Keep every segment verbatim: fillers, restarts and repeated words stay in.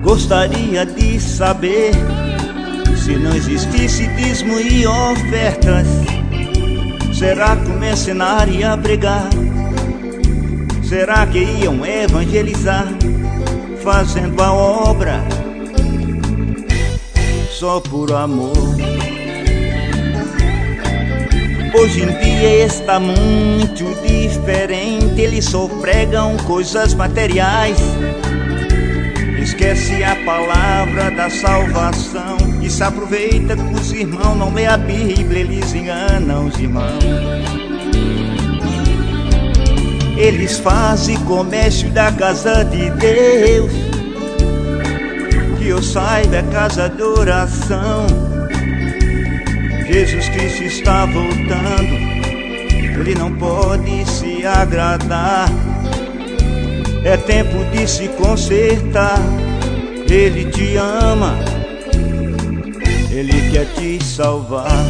Gostaria de saber se não existisse dízimo e ofertas, será que o mercenário ia pregar? Será que iam evangelizar, fazendo a obra só por amor? Hoje em dia está muito diferente, eles só pregam coisas materiais, esquece a palavra da salvação e se aproveita que os irmãos não lê a Bíblia, eles enganam os irmãos. Eles fazem comércio da casa de Deus, que eu saiba é casa de oração. Jesus Cristo está voltando, Ele não pode se agradar, é tempo de se consertar. Ele te ama, Ele quer te salvar.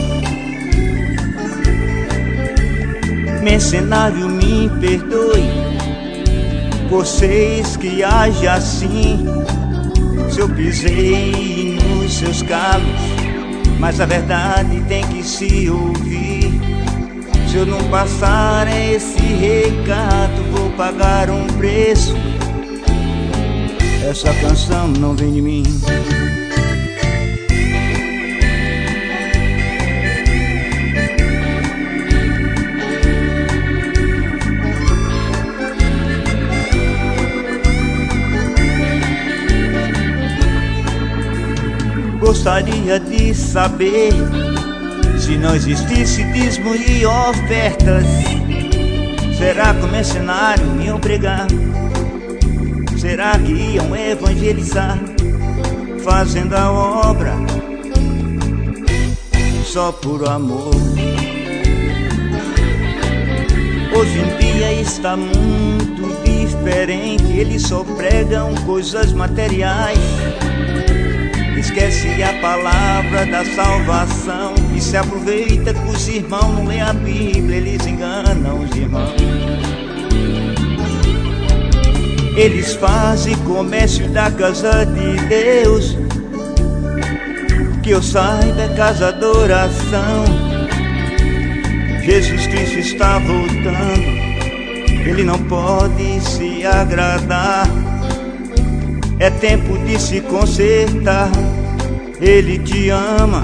Mercenário, me perdoe, vocês que agem assim. Se eu pisei nos seus calos, mas a verdade tem que se ouvir. Se eu não passar esse recado, vou pagar um preço. Essa canção não vem de mim. Gostaria de saber se não existisse dízimo e ofertas, será que o mercenário iam pregar? Será que iam evangelizar, fazendo a obra só por amor? Hoje em dia está muito diferente, eles só pregam coisas materiais, esquece a palavra da salvação e se aproveita que os irmãos não lêem a Bíblia, eles enganam os irmãos. Eles fazem comércio da casa de Deus, que eu saiba é casa de oração. Jesus Cristo está voltando, Ele não pode se agradar, é tempo de se consertar. Ele te ama,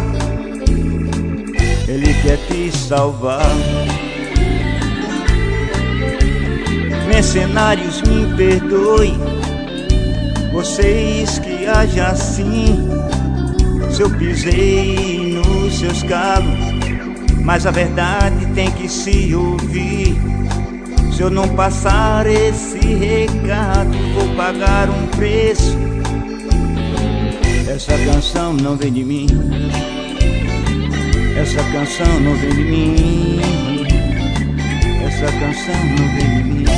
Ele quer te salvar. Mercenários, me perdoe, vocês que agem assim. Se eu pisei nos seus calos, mas a verdade tem que se ouvir. Se eu não passar esse recado, vou pagar um preço. Essa canção não vem de mim, essa canção não vem de mim, essa canção não vem de mim.